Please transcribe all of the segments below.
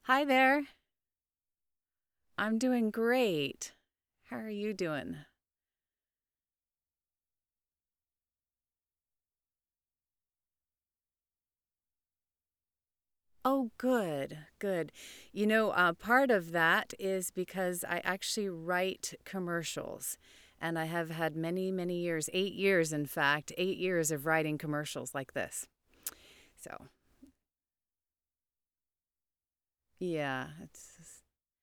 Hi there. I'm doing great. How are you doing? Oh, good, good. Part of that is because I actually write commercials, and I have had many, many years, 8 years, in fact, 8 years of writing commercials like this. So, yeah, it's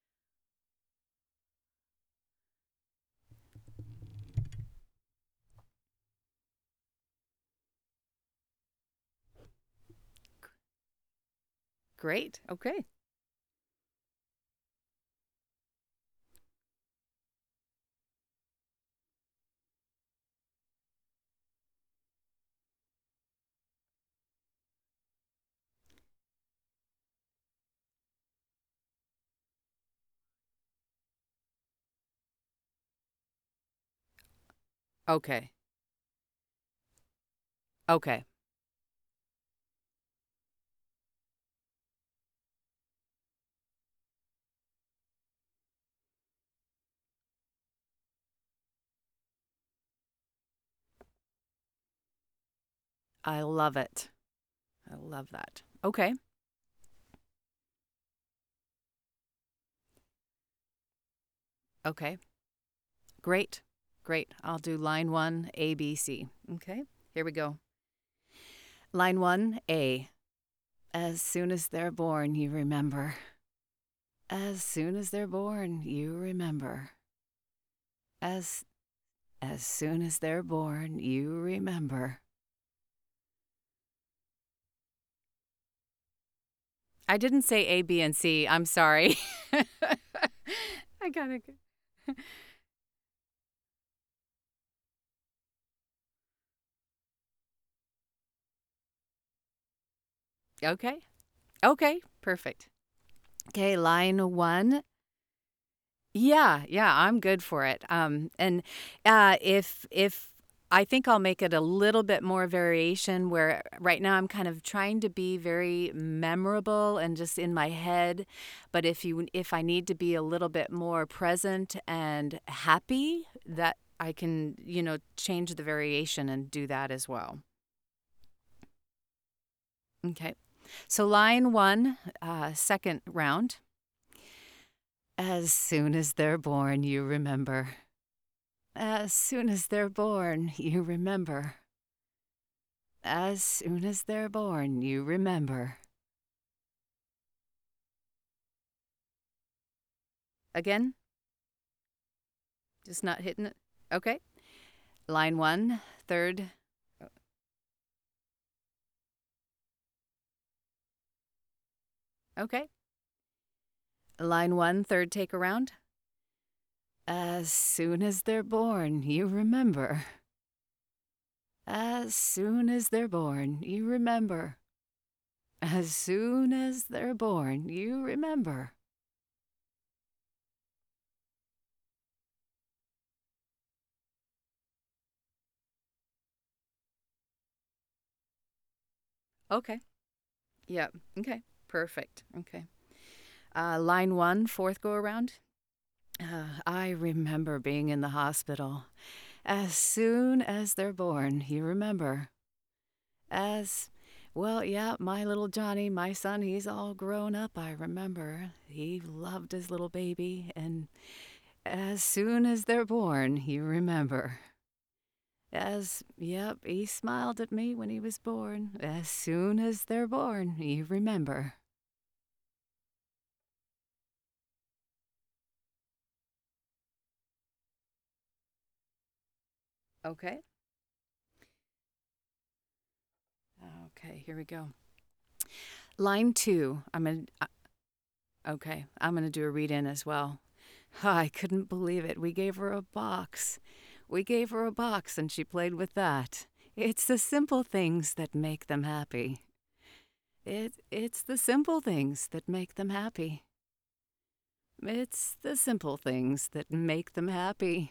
great. Okay. Okay. Okay. I love it. I love that. Okay. Okay. Great. Great. I'll do line one, A, B, C. Okay. Here we go. Line one, A. As soon as they're born, you remember. As soon as they're born, you remember. As as soon as they're born, you remember. I didn't say A, B, and C. I'm sorry. I gotta. Okay. Okay. Perfect. Okay. Line one. Yeah, I'm good for it. And if I think I'll make it a little bit more variation where right now I'm kind of trying to be very memorable and just in my head, but if I need to be a little bit more present and happy, that I can, change the variation and do that as well. Okay. So line one, second round. As soon as they're born, you remember. As soon as they're born, you remember. As soon as they're born, you remember. Again, just not hitting it. Okay. Line one, third. Okay. Line one, third take around. As soon as they're born, you remember. As soon as they're born, you remember. As soon as they're born, you remember. Okay. Yep. Okay. Perfect. Okay. Line one, fourth go around. I remember being in the hospital. As soon as they're born, you remember. As well, yeah, my little Johnny, my son, he's all grown up, I remember. He loved his little baby, and as soon as they're born, you remember. Yep, he smiled at me when he was born. As soon as they're born, you remember. Okay. Okay, here we go. Line two. I'm gonna do a read in as well. I couldn't believe it. We gave her a box. We gave her a box and she played with that. It's the simple things that make them happy. It's the simple things that make them happy. It's the simple things that make them happy.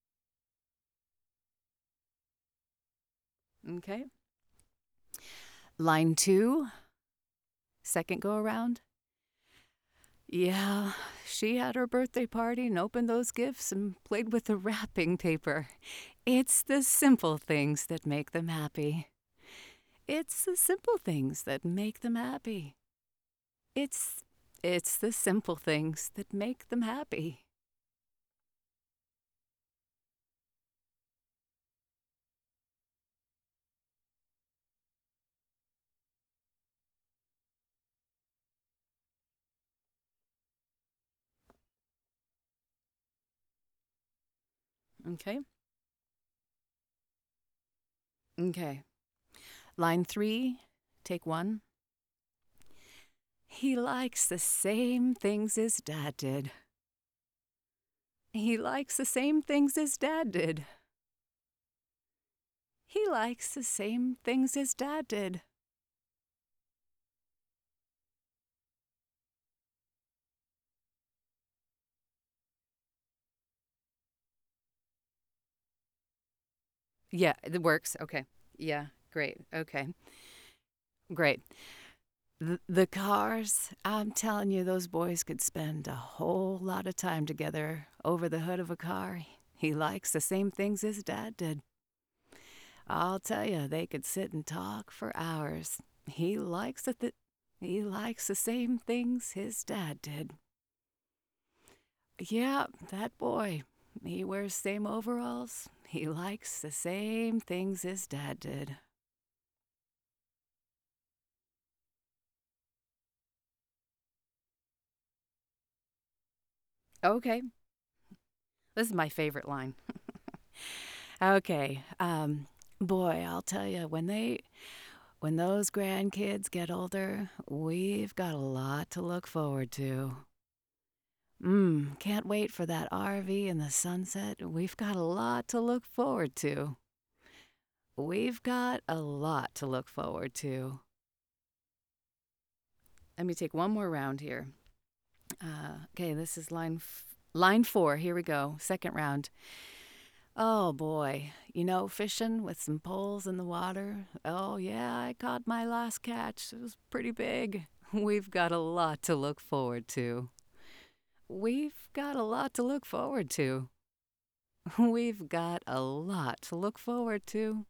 Okay. Line 2, second go around. Yeah, she had her birthday party and opened those gifts and played with the wrapping paper. It's the simple things that make them happy. It's the simple things that make them happy. It's the simple things that make them happy. Okay? Okay. Line 3, take 1. He likes the same things his dad did. He likes the same things his dad did. He likes the same things his dad did. Yeah, it works. Okay. Yeah, great. Okay. Great. The cars, I'm telling you, those boys could spend a whole lot of time together over the hood of a car. He likes the same things his dad did. I'll tell you, they could sit and talk for hours. He likes the same things his dad did. Yeah, that boy. He wears same overalls. He likes the same things his dad did. Okay, this is my favorite line. Okay, boy, I'll tell you, when those grandkids get older, we've got a lot to look forward to. Can't wait for that RV in the sunset. We've got a lot to look forward to. We've got a lot to look forward to. Let me take one more round here. Okay, this is line 4. Here we go. Second round. Oh boy, fishing with some poles in the water. Oh yeah, I caught my last catch. It was pretty big. We've got a lot to look forward to. We've got a lot to look forward to. We've got a lot to look forward to.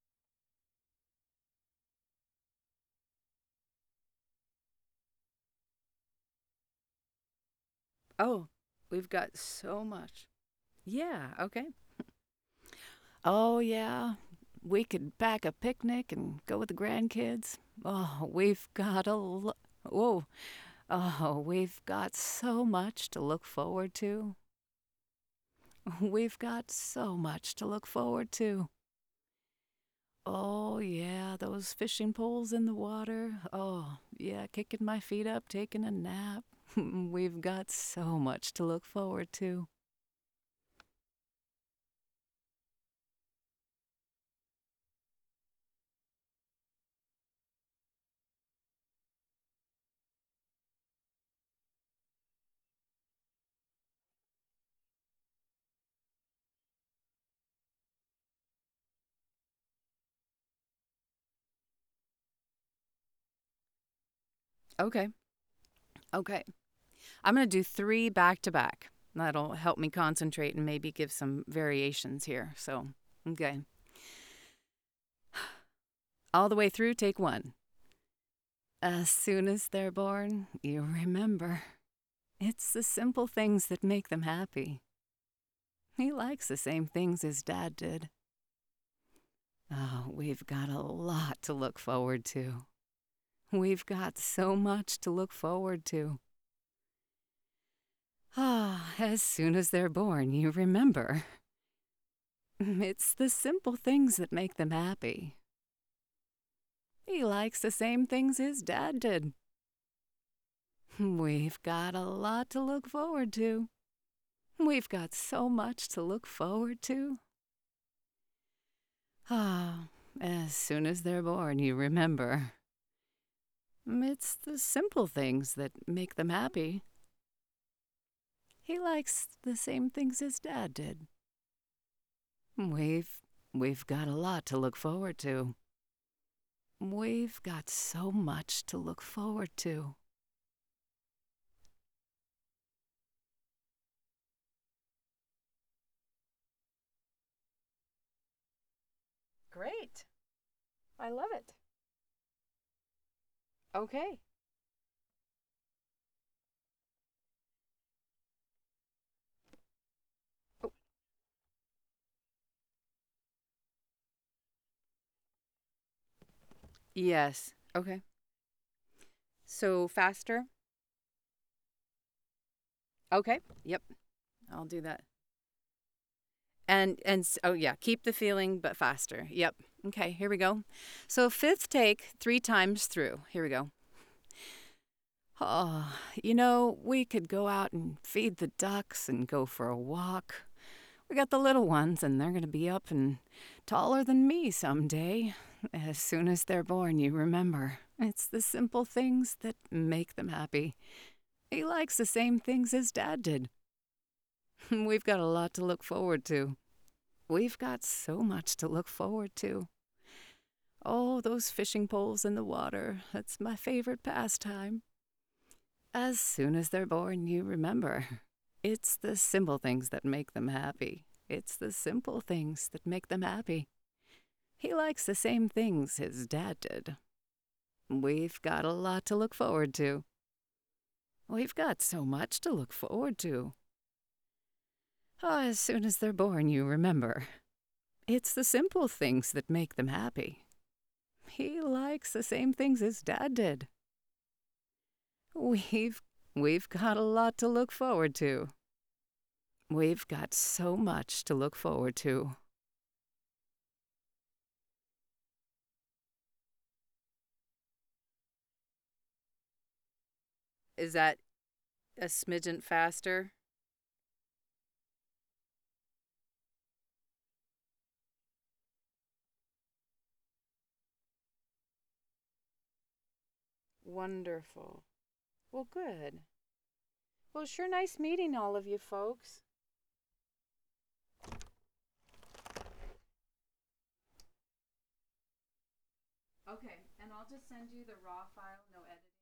Oh, we've got so much. Yeah, okay. Oh, yeah. We could pack a picnic and go with the grandkids. Oh, we've got a lot. Whoa. Oh, we've got so much to look forward to. We've got so much to look forward to. Oh, yeah, those fishing poles in the water. Oh, yeah, kicking my feet up, taking a nap. We've got so much to look forward to. Okay, okay. I'm going to do 3 back to back. That'll help me concentrate and maybe give some variations here. So, okay. All the way through, take 1. As soon as they're born, you remember. It's the simple things that make them happy. He likes the same things his dad did. Oh, we've got a lot to look forward to. We've got so much to look forward to. Ah, as soon as they're born, you remember. It's the simple things that make them happy. He likes the same things his dad did. We've got a lot to look forward to. We've got so much to look forward to. Ah, as soon as they're born, you remember. It's the simple things that make them happy. He likes the same things his dad did. We've got a lot to look forward to. We've got so much to look forward to. Great. I love it. Okay. Oh, yes. Okay. So faster? Okay. Yep. I'll do that. Oh yeah, keep the feeling but faster. Yep. Okay, here we go. So fifth take 3 times through. Here we go. Oh, we could go out and feed the ducks and go for a walk. We got the little ones, and they're going to be up and taller than me someday. As soon as they're born, you remember. It's the simple things that make them happy. He likes the same things his dad did. We've got a lot to look forward to. We've got so much to look forward to. Oh, those fishing poles in the water. That's my favorite pastime. As soon as they're born, you remember. It's the simple things that make them happy. It's the simple things that make them happy. He likes the same things his dad did. We've got a lot to look forward to. We've got so much to look forward to. Oh, as soon as they're born, you remember. It's the simple things that make them happy. He likes the same things his dad did. We've got a lot to look forward to. We've got so much to look forward to. Is that a smidgen faster? Wonderful. Well, good. Well, sure nice meeting all of you folks. Okay, and I'll just send you the raw file, no editing.